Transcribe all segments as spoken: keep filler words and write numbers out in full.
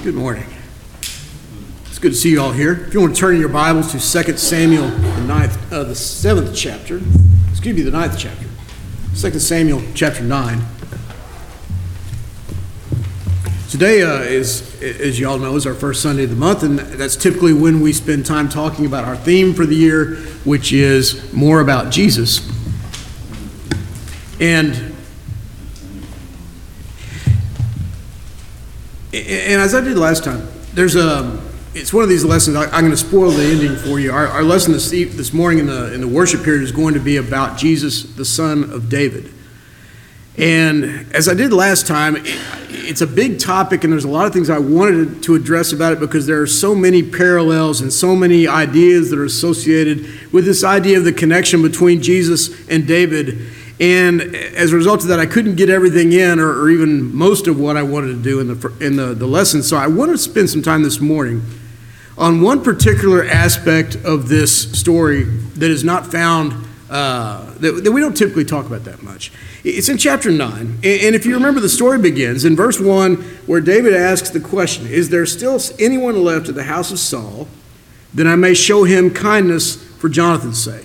Good morning. It's good to see you all here. If you want to turn your Bibles to Second Samuel, the ninth, uh, the seventh chapter, excuse me, the ninth chapter, Second Samuel chapter nine. Today uh, is, as you all know, is our first Sunday of the month, and that's typically when we spend time talking about our theme for the year, which is more about Jesus. And And as I did last time, there's a, it's one of these lessons, I, I'm going to spoil the ending for you. Our, our lesson this, this morning in the, in the worship period is going to be about Jesus, the son of David. And as I did last time, it, it's a big topic, and there's a lot of things I wanted to address about it because there are so many parallels and so many ideas that are associated with this idea of the connection between Jesus and David. And as a result of that, I couldn't get everything in, or, or even most of what I wanted to do in the in the, the lesson. So I want to spend some time this morning on one particular aspect of this story that is not found, uh, that, that we don't typically talk about that much. It's in chapter nine. And if you remember, the story begins in verse one, where David asks the question, "Is there still anyone left at the house of Saul, that I may show him kindness for Jonathan's sake?"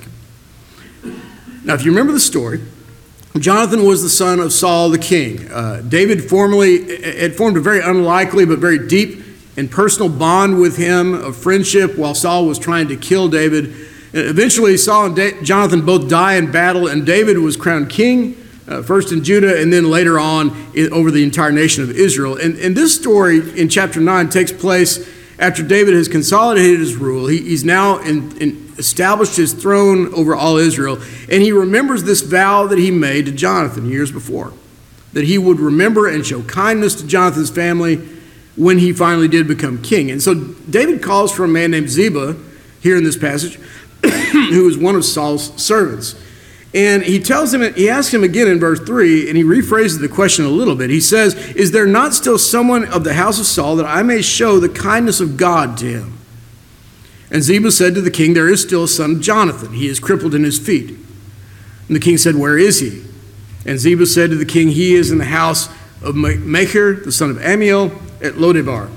Now, if you remember the story, Jonathan was the son of Saul the king. Uh, David formerly had formed a very unlikely but very deep and personal bond with him of friendship while Saul was trying to kill David. And eventually, Saul and da- Jonathan both die in battle, and David was crowned king, uh, first in Judah and then later on in, over the entire nation of Israel. And, and this story in chapter nine takes place after David has consolidated his rule. He, he's now in, in established his throne over all Israel, and he remembers this vow that he made to Jonathan years before, that he would remember and show kindness to Jonathan's family when he finally did become king. And so David calls for a man named Ziba here in this passage, who is one of Saul's servants. And he tells him, he asks him again in verse three, and he rephrases the question a little bit. He says, "Is there not still someone of the house of Saul that I may show the kindness of God to him?" And Ziba said to the king, "There is still a son of Jonathan. He is crippled in his feet." And the king said, "Where is he?" And Ziba said to the king, "He is in the house of Machir, the son of Ammiel, at Lodebar."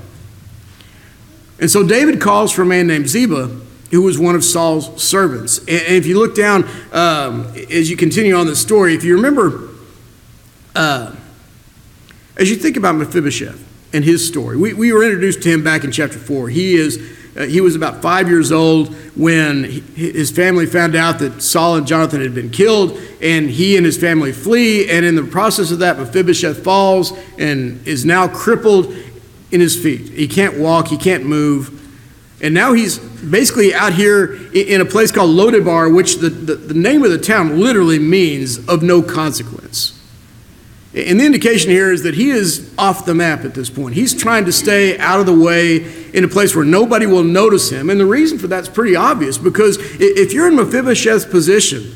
And so David calls for a man named Ziba, who was one of Saul's servants. And if you look down, um, as you continue on the story, if you remember, uh, as you think about Mephibosheth and his story, we, we were introduced to him back in chapter four. He is Uh, he was about five years old when he, his family found out that Saul and Jonathan had been killed, and he and his family flee. And in the process of that, Mephibosheth falls and is now crippled in his feet. He can't walk, he can't move. And now he's basically out here in a place called Lodebar, which the, the, the name of the town literally means of no consequence. And the indication here is that he is off the map at this point. He's trying to stay out of the way in a place where nobody will notice him. And the reason for that's pretty obvious, because if you're in Mephibosheth's position,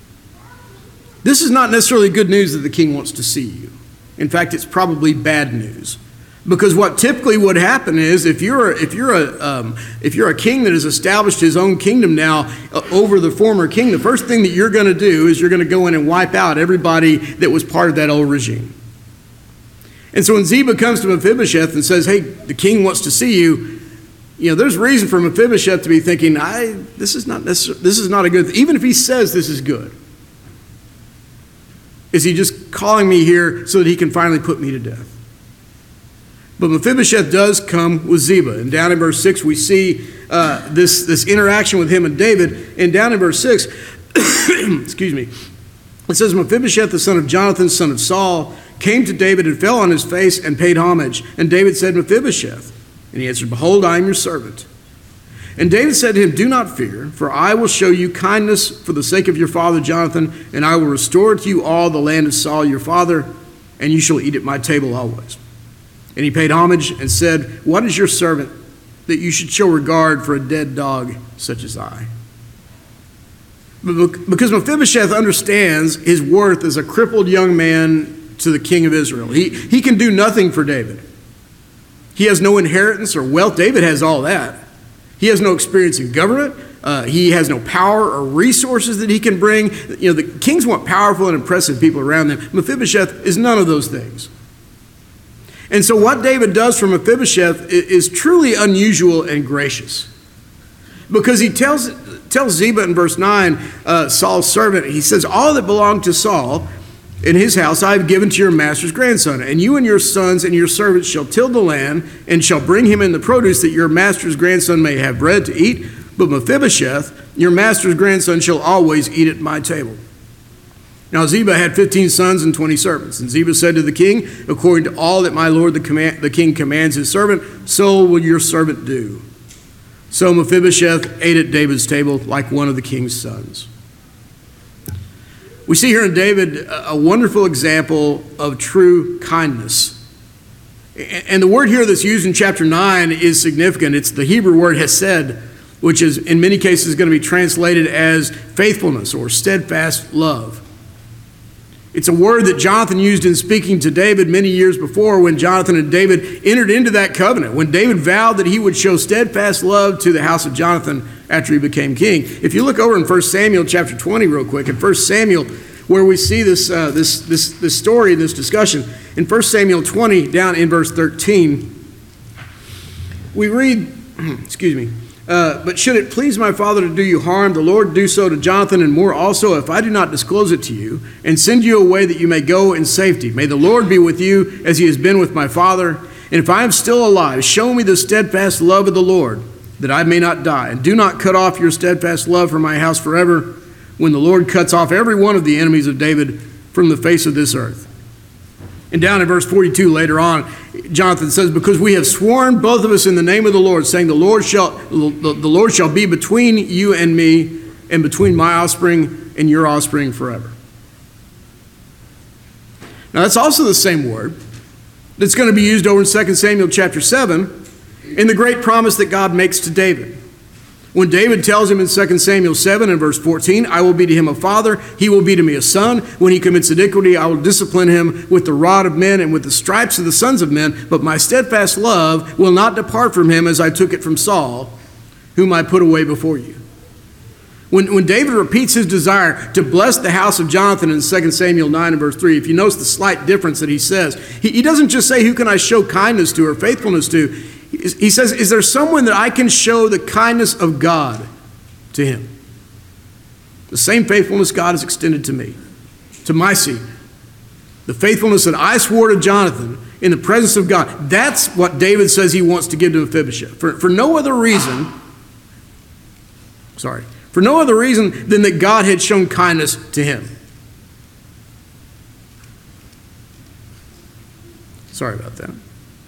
this is not necessarily good news that the king wants to see you. In fact, it's probably bad news. Because what typically would happen is, if you're if you're a um, if you're a king that has established his own kingdom now uh, over the former king, the first thing that you're going to do is you're going to go in and wipe out everybody that was part of that old regime. And so when Ziba comes to Mephibosheth and says, "Hey, the king wants to see you," you know, there's reason for Mephibosheth to be thinking, "I this is not necessarily, this is not a good thing." Even if he says this is good, is he just calling me here so that he can finally put me to death? But Mephibosheth does come with Ziba. And down in verse six, we see uh, this, this interaction with him and David. And down in verse six, excuse me, it says, "Mephibosheth, the son of Jonathan, son of Saul, came to David and fell on his face and paid homage. And David said, 'Mephibosheth.' And he answered, 'Behold, I am your servant.' And David said to him, 'Do not fear, for I will show you kindness for the sake of your father Jonathan, and I will restore to you all the land of Saul your father, and you shall eat at my table always.' And he paid homage and said, 'What is your servant that you should show regard for a dead dog such as I?'" Because Mephibosheth understands his worth as a crippled young man to the king of Israel. He, he can do nothing for David. He has no inheritance or wealth. David has all that. He has no experience in government. Uh, he has no power or resources that he can bring. You know, the kings want powerful and impressive people around them. Mephibosheth is none of those things. And so what David does for Mephibosheth is truly unusual and gracious. Because he tells, tells Ziba in verse nine, uh, Saul's servant, he says, all that belonged to Saul in his house I have given to your master's grandson, and you and your sons and your servants shall till the land, and shall bring him in the produce, that your master's grandson may have bread to eat. But Mephibosheth, your master's grandson, shall always eat at my table. Now Ziba had fifteen sons and twenty servants. And Ziba said to the king, according to all that my lord the, command, the king commands his servant, so will your servant do. So Mephibosheth ate at David's table like one of the king's sons. We see here in David a wonderful example of true kindness. And the word here that's used in chapter nine is significant. It's the Hebrew word hesed, which is in many cases going to be translated as faithfulness or steadfast love. It's a word that Jonathan used in speaking to David many years before, when Jonathan and David entered into that covenant, when David vowed that he would show steadfast love to the house of Jonathan after he became king. If you look over in First Samuel chapter twenty real quick, in First Samuel, where we see this, uh, this, this, this story, this discussion, in First Samuel twenty, down in verse thirteen, we read, excuse me, Uh, but should it please my father to do you harm, the Lord do so to Jonathan, and more also, if I do not disclose it to you, and send you away that you may go in safety. May the Lord be with you as he has been with my father. And if I am still alive, show me the steadfast love of the Lord, that I may not die. And do not cut off your steadfast love from my house forever, when the Lord cuts off every one of the enemies of David from the face of this earth. And down in verse forty-two later on, Jonathan says, because we have sworn both of us in the name of the Lord, saying the Lord shall, the Lord shall be between you and me, and between my offspring and your offspring forever. Now that's also the same word that's going to be used over in Second Samuel chapter seven in the great promise that God makes to David. When David tells him in Second Samuel seven and verse fourteen, I will be to him a father, he will be to me a son. When he commits iniquity, I will discipline him with the rod of men and with the stripes of the sons of men. But my steadfast love will not depart from him, as I took it from Saul, whom I put away before you. When, when David repeats his desire to bless the house of Jonathan in Second Samuel nine and verse three, if you notice the slight difference that he says, he, he doesn't just say, who can I show kindness to or faithfulness to? He says, is there someone that I can show the kindness of God to him? The same faithfulness God has extended to me, to my seed. The faithfulness that I swore to Jonathan in the presence of God. That's what David says he wants to give to Mephibosheth. For, for no other reason, sorry, for no other reason than that God had shown kindness to him. Sorry about that.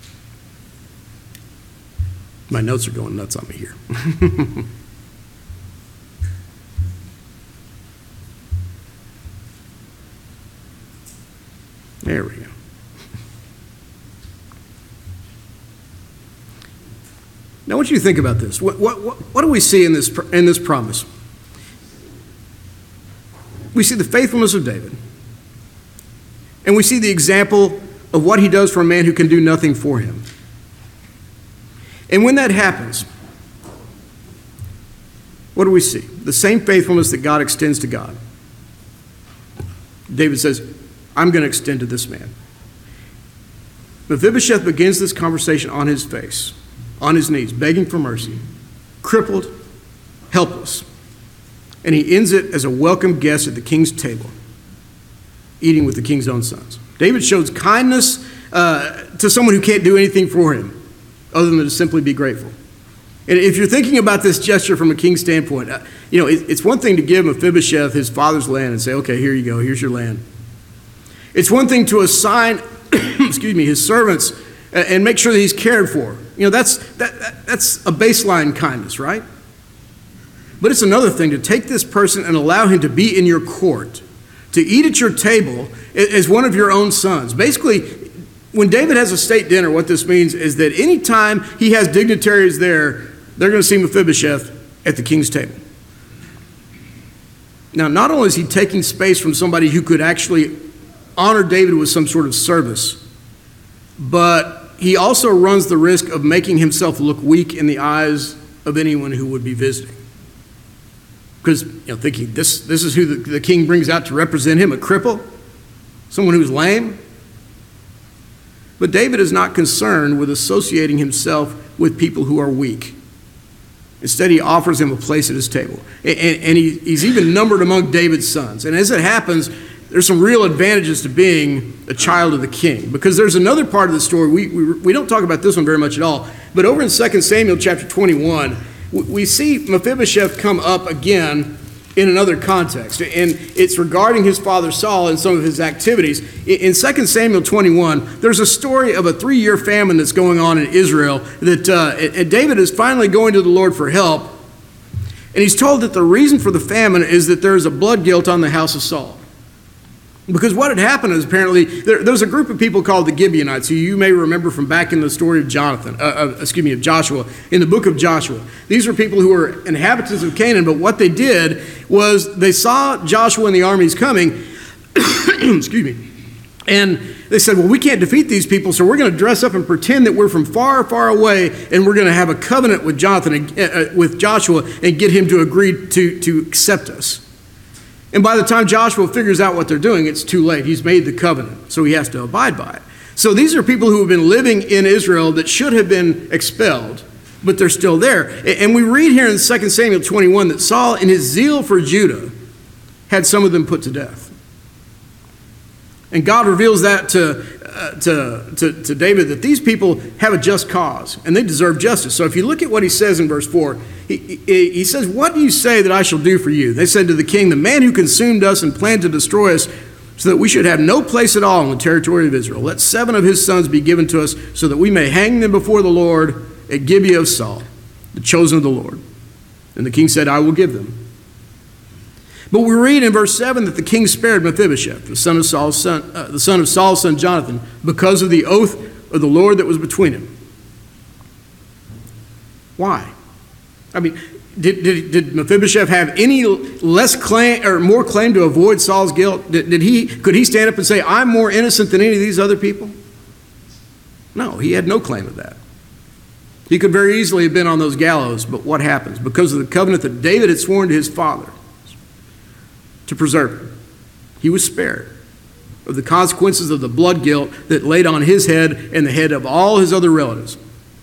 My notes are going nuts on me here. There we go. Now, I want you to think about this. What, what, what, what do we see in this, in this promise? We see the faithfulness of David, and we see the example of what he does for a man who can do nothing for him. And when that happens, what do we see? The same faithfulness that God extends to God. David says, I'm going to extend to this man. Mephibosheth begins this conversation on his face, on his knees, begging for mercy, crippled, helpless. And he ends it as a welcome guest at the king's table, eating with the king's own sons. David shows kindness uh, to someone who can't do anything for him, other than to simply be grateful. And if you're thinking about this gesture from a king's standpoint, uh, you know, it, it's one thing to give Mephibosheth his father's land and say, okay, here you go, here's your land. It's one thing to assign, excuse me, his servants uh, and make sure that he's cared for. You know, that's, that, that, that's a baseline kindness, right? But it's another thing to take this person and allow him to be in your court, to eat at your table as one of your own sons. Basically, when David has a state dinner, what this means is that anytime he has dignitaries there, they're going to see Mephibosheth at the king's table. Now, not only is he taking space from somebody who could actually honor David with some sort of service, but he also runs the risk of making himself look weak in the eyes of anyone who would be visiting. Because, you know, thinking this, this is who the, the king brings out to represent him, a cripple, someone who's lame. But David is not concerned with associating himself with people who are weak. Instead, he offers him a place at his table. And, and he, he's even numbered among David's sons. And as it happens, there's some real advantages to being a child of the king. Because there's another part of the story. We, we, we don't talk about this one very much at all. But over in Second Samuel chapter twenty-one, we, we see Mephibosheth come up again in another context. And it's regarding his father Saul and some of his activities. In Second Samuel twenty-one, there's a story of a three-year famine that's going on in Israel that uh, David is finally going to the Lord for help. And he's told that the reason for the famine is that there's a blood guilt on the house of Saul. Because what had happened is apparently there, there was a group of people called the Gibeonites, who you may remember from back in the story of Jonathan, uh, uh, excuse me, of Joshua, in the book of Joshua. These were people who were inhabitants of Canaan, but what they did was they saw Joshua and the armies coming, excuse me, and they said, well, we can't defeat these people, so we're going to dress up and pretend that we're from far, far away, and we're going to have a covenant with Jonathan, uh, with Joshua, and get him to agree to, to accept us. And by the time Joshua figures out what they're doing, it's too late. He's made the covenant, so he has to abide by it. So these are people who have been living in Israel that should have been expelled, but they're still there. And we read here in Second Samuel twenty-one that Saul, in his zeal for Judah, had some of them put to death. And God reveals that to, uh, to, to, to David, that these people have a just cause, and they deserve justice. So if you look at what he says in verse four, he, he, he says, what do you say that I shall do for you? They said to the king, the man who consumed us and planned to destroy us, so that we should have no place at all in the territory of Israel. Let seven of his sons be given to us, so that we may hang them before the Lord at Gibeah of Saul, the chosen of the Lord. And the king said, I will give them. But we read in verse seven that the king spared Mephibosheth, the son of Saul's son, uh, the son of Saul's son Jonathan, because of the oath of the Lord that was between him. Why? I mean, did, did, did Mephibosheth have any less claim or more claim to avoid Saul's guilt? Did, did he could he stand up and say, I'm more innocent than any of these other people? No, he had no claim of that. He could very easily have been on those gallows, but what happens? Because of the covenant that David had sworn to his father to preserve him, he was spared of the consequences of the blood guilt that laid on his head and the head of all his other relatives.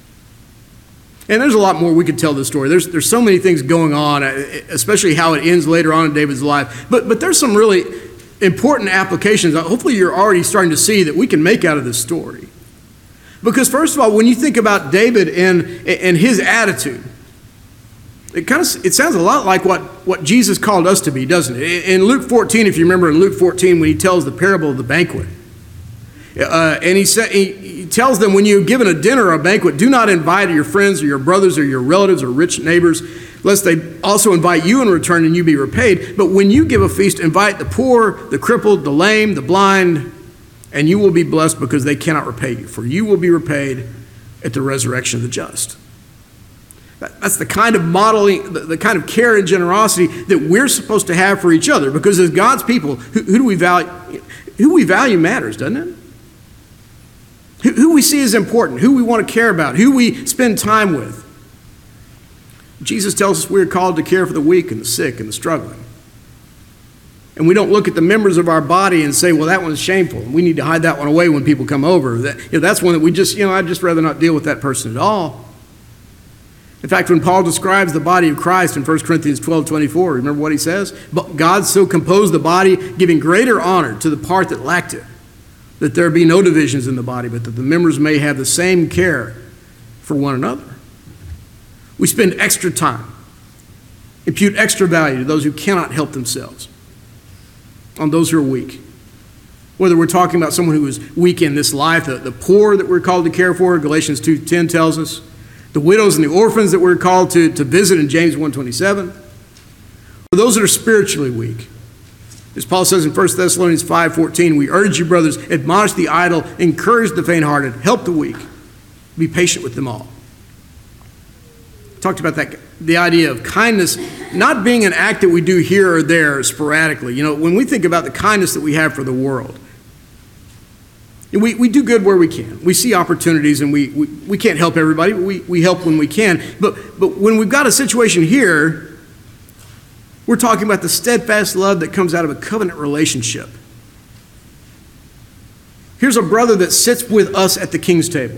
And there's a lot more we could tell this story. There's, there's so many things going on, especially how it ends later on in David's life. But, but there's some really important applications. Hopefully you're already starting to see that we can make out of this story. Because first of all, when you think about David and, and his attitude, it kind of it sounds a lot like what, what Jesus called us to be, doesn't it? In Luke fourteen, if you remember in Luke fourteen, when he tells the parable of the banquet, uh, and he, sa- he, he tells them, when you've given a dinner or a banquet, do not invite your friends or your brothers or your relatives or rich neighbors, lest they also invite you in return and you be repaid. But when you give a feast, invite the poor, the crippled, the lame, the blind, and you will be blessed because they cannot repay you, for you will be repaid at the resurrection of the just. That's the kind of modeling, the kind of care and generosity that we're supposed to have for each other. Because as God's people, who, who do we value? Who we value matters, doesn't it? Who, who we see as important, who we want to care about, who we spend time with. Jesus tells us we're called to care for the weak and the sick and the struggling. And we don't look at the members of our body and say, well, that one's shameful. We need to hide that one away when people come over. That, you know, that's one that we just, you know, I'd just rather not deal with that person at all. In fact, when Paul describes the body of Christ in First Corinthians twelve twenty-four, remember what he says? But God so composed the body, giving greater honor to the part that lacked it, that there be no divisions in the body, but that the members may have the same care for one another. We spend extra time, impute extra value to those who cannot help themselves, on those who are weak. Whether we're talking about someone who is weak in this life, the, the poor that we're called to care for, Galatians two ten tells us, the widows and the orphans that we're called to, to visit in James one twenty-seven, or those that are spiritually weak. As Paul says in First Thessalonians five fourteen, we urge you, brothers, admonish the idle, encourage the faint-hearted, help the weak, be patient with them all. Talked about that, the idea of kindness not being an act that we do here or there sporadically. You know, when we think about the kindness that we have for the world, We, we do good where we can. We see opportunities and we, we, we can't help everybody, but we, we help when we can. But, but when we've got a situation here, we're talking about the steadfast love that comes out of a covenant relationship. Here's a brother that sits with us at the king's table.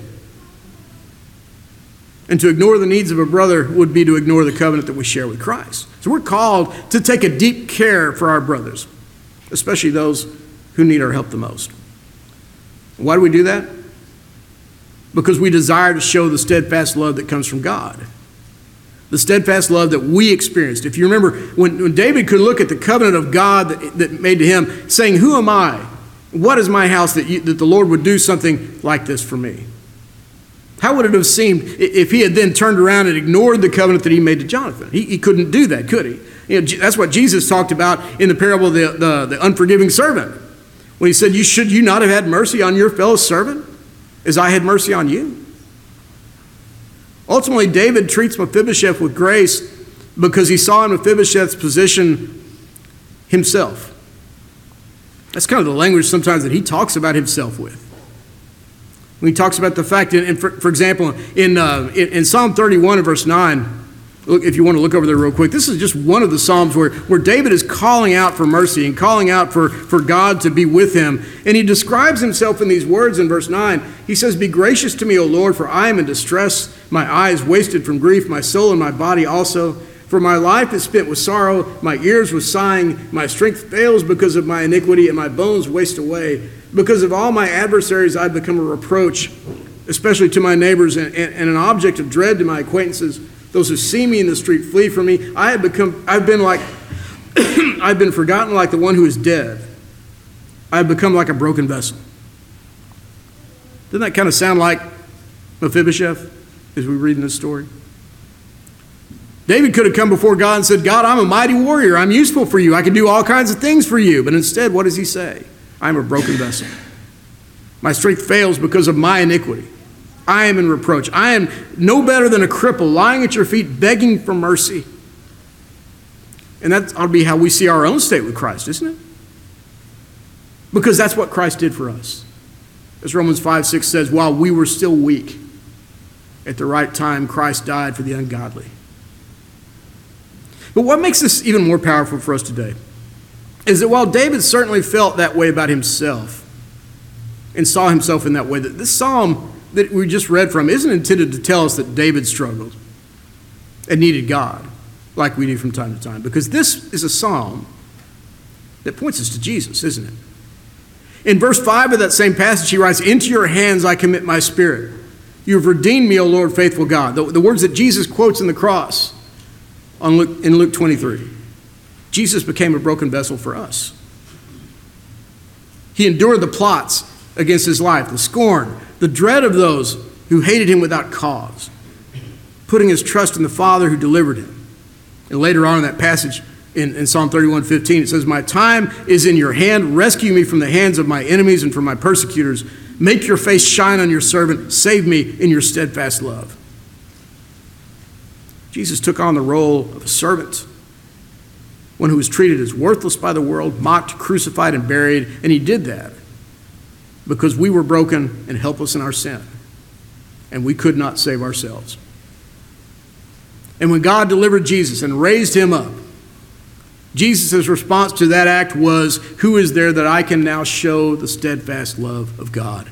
And to ignore the needs of a brother would be to ignore the covenant that we share with Christ. So we're called to take a deep care for our brothers, especially those who need our help the most. Why do we do that? Because we desire to show the steadfast love that comes from God. The steadfast love that we experienced. If you remember, when, when David could look at the covenant of God that, that made to him, saying, who am I? What is my house that, you, that the Lord would do something like this for me? How would it have seemed if he had then turned around and ignored the covenant that he made to Jonathan? He, he couldn't do that, could he? You know, that's what Jesus talked about in the parable of the, the, the unforgiving servant. When he said, you, should you not have had mercy on your fellow servant as I had mercy on you? Ultimately, David treats Mephibosheth with grace because he saw in Mephibosheth's position himself. That's kind of the language sometimes that he talks about himself with. When he talks about the fact, and for, for example, in, uh, in, in Psalm thirty-one and verse nine, look, if you want to look over there real quick, this is just one of the Psalms where, where David is calling out for mercy and calling out for, for God to be with him. And he describes himself in these words in verse nine. He says, be gracious to me, O Lord, for I am in distress. My eyes wasted from grief, my soul and my body also. For my life is spent with sorrow, my ears with sighing, my strength fails because of my iniquity, and my bones waste away. Because of all my adversaries, I've become a reproach, especially to my neighbors, and, and, and an object of dread to my acquaintances. Those who see me in the street flee from me. I have become, I've been like, I've been forgotten like the one who is dead. I've become like a broken vessel. Doesn't that kind of sound like Mephibosheth as we read in this story? David could have come before God and said, God, I'm a mighty warrior. I'm useful for you. I can do all kinds of things for you. But instead, what does he say? I'm a broken vessel. My strength fails because of my iniquity. I am in reproach. I am no better than a cripple lying at your feet begging for mercy. And that ought to be how we see our own state with Christ, isn't it? Because that's what Christ did for us. As Romans five six says, while we were still weak, at the right time, Christ died for the ungodly. But what makes this even more powerful for us today is that while David certainly felt that way about himself and saw himself in that way, that this psalm that we just read from isn't intended to tell us that David struggled and needed God like we do from time to time, because this is a psalm that points us to Jesus, isn't it? In verse five of that same passage, he writes, into your hands I commit my spirit. You have redeemed me, O Lord, faithful God. The, the words that Jesus quotes in the cross on Luke, in Luke twenty-three. Jesus became a broken vessel for us. He endured the plots against his life, the scorn, the dread of those who hated him without cause, putting his trust in the Father who delivered him. And later on in that passage in, in Psalm thirty-one fifteen, it says, my time is in your hand. Rescue me from the hands of my enemies and from my persecutors. Make your face shine on your servant. Save me in your steadfast love. Jesus took on the role of a servant, one who was treated as worthless by the world, mocked, crucified, and buried. And he did that because we were broken and helpless in our sin, and we could not save ourselves. And when God delivered Jesus and raised him up, Jesus' response to that act was, who is there that I can now show the steadfast love of God?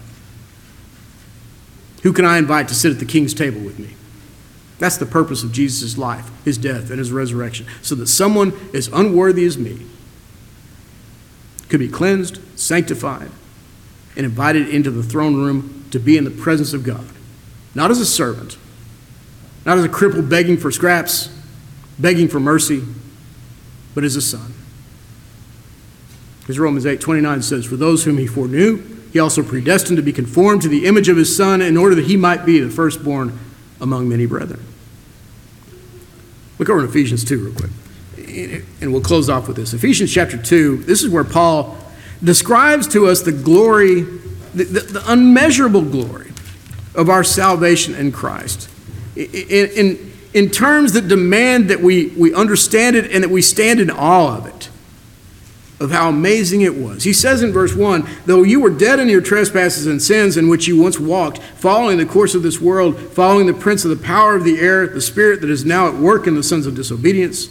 Who can I invite to sit at the king's table with me? That's the purpose of Jesus' life, his death, and his resurrection, so that someone as unworthy as me could be cleansed, sanctified, and invited into the throne room to be in the presence of God. Not as a servant, not as a cripple begging for scraps, begging for mercy, but as a son. Because Romans eight twenty-nine says, for those whom he foreknew, he also predestined to be conformed to the image of his Son in order that he might be the firstborn among many brethren. Look over in Ephesians two real quick, and we'll close off with this. Ephesians chapter two, this is where Paul describes to us the glory, the, the, the unmeasurable glory of our salvation in Christ. In, in, in terms that demand that we, we understand it and that we stand in awe of it, of how amazing it was. He says in verse one, though you were dead in your trespasses and sins in which you once walked, following the course of this world, following the prince of the power of the air, the spirit that is now at work in the sons of disobedience,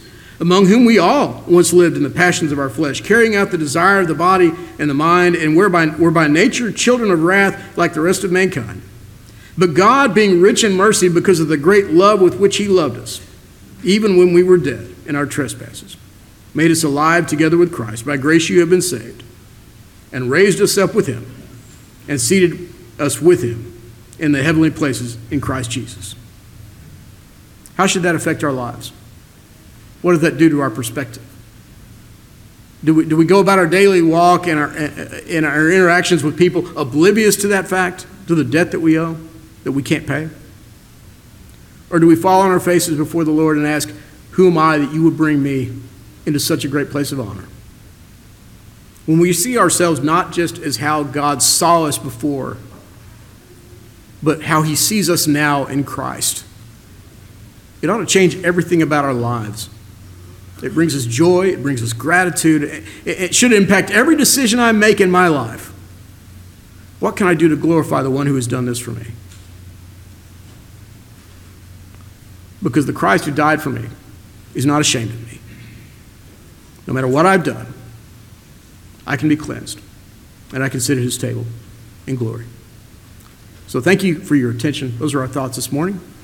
among whom we all once lived in the passions of our flesh, carrying out the desire of the body and the mind, and were by, were by nature children of wrath like the rest of mankind. But God, being rich in mercy because of the great love with which he loved us, even when we were dead in our trespasses, made us alive together with Christ. By grace you have been saved, and raised us up with him, and seated us with him in the heavenly places in Christ Jesus. How should that affect our lives? What does that do to our perspective? Do we, do we go about our daily walk and our, in our interactions with people oblivious to that fact, to the debt that we owe, that we can't pay? Or do we fall on our faces before the Lord and ask, who am I that you would bring me into such a great place of honor? When we see ourselves not just as how God saw us before, but how he sees us now in Christ, it ought to change everything about our lives. It brings us joy. It brings us gratitude. It, it should impact every decision I make in my life. What can I do to glorify the one who has done this for me? Because the Christ who died for me is not ashamed of me. No matter what I've done, I can be cleansed, and I can sit at his table in glory. So thank you for your attention. Those are our thoughts this morning.